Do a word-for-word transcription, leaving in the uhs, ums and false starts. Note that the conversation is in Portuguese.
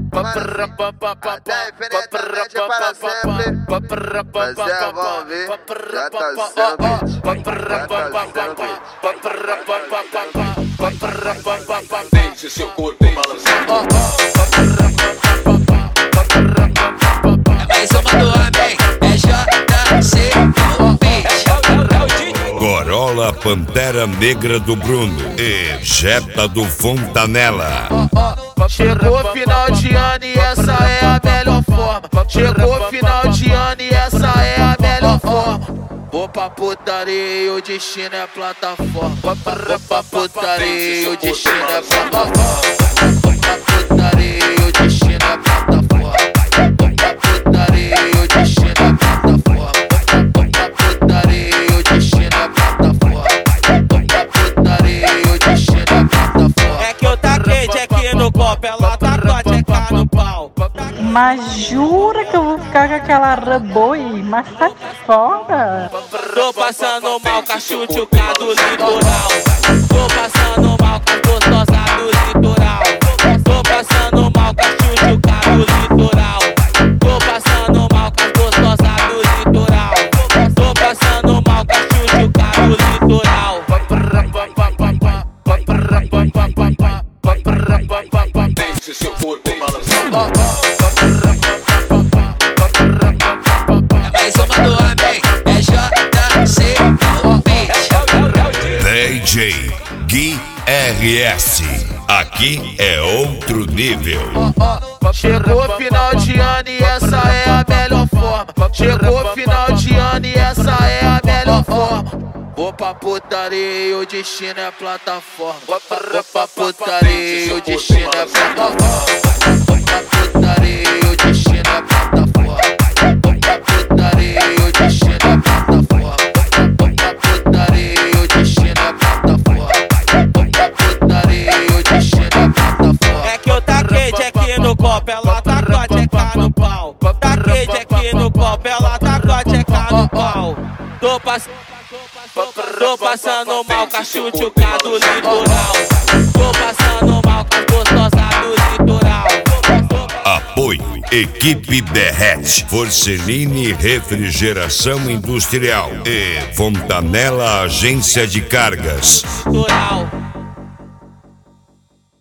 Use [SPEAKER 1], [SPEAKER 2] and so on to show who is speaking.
[SPEAKER 1] Até infinitamente para sempre. Mas é, vamos ver. Já tá sendo beat. Já tá sendo beat.
[SPEAKER 2] Deixe seu corpo balançando.
[SPEAKER 3] É mais uma do homem, é J C no beat.
[SPEAKER 4] Gorola Pantera Negra do Bruno e Jetta do Fontanella.
[SPEAKER 5] Chegou final de ano e essa é a melhor forma. Chegou final de ano e essa é a melhor forma. Vou pra putaria e o destino é plataforma. Vou pra putaria e o destino é plataforma. Vou pra putaria e o destino é plataforma. Vou pra putaria e o destino é plataforma. Vou pra putaria e o destino é plataforma. Vou pra putaria e o destino é plataforma.
[SPEAKER 6] É que eu taquei Jack no copo, ela tacou a Jack no pau.
[SPEAKER 7] Mas jura que eu vou ficar com aquela raboi? Mas sai fora.
[SPEAKER 6] Tô passando mal com a chuchuca do litoral. Tô passando mal com a gostosa do litoral. Tô passando mal com a chuchuca do litoral. Tô passando mal com a gostosa do litoral. Tô passando mal com a chuchuca do litoral.
[SPEAKER 2] Deixe seu corpo balançando.
[SPEAKER 3] É mais uma do homem, é J C no beat.
[SPEAKER 4] D J Gui R S. Aqui é outro nível.
[SPEAKER 5] Chegou final de ano e essa é a melhor forma. Chegou final de ano e essa é a melhor forma. Vou pra putaria e o destino é plataforma. Vou pra putaria e o destino é plataforma. Vou pra putaria e o destino é plataforma. Vou pra putaria e o destino é plataforma. Vou pra putaria e o destino é plataforma. Vou pra putaria e o destino é plataforma.
[SPEAKER 6] É que eu taquei Jack no copo, ela tacou a Jack no pau. Taquei Jack no copo, ela tacou a Jack no pau. Tô passando Tô passando mal com a chuchuca do litoral. Tô passando mal com a gostosa do litoral.
[SPEAKER 4] Apoio Equipe Derrete, Forceline Refrigeração Industrial e Fontanella Agência de Cargas.
[SPEAKER 6] Litoral.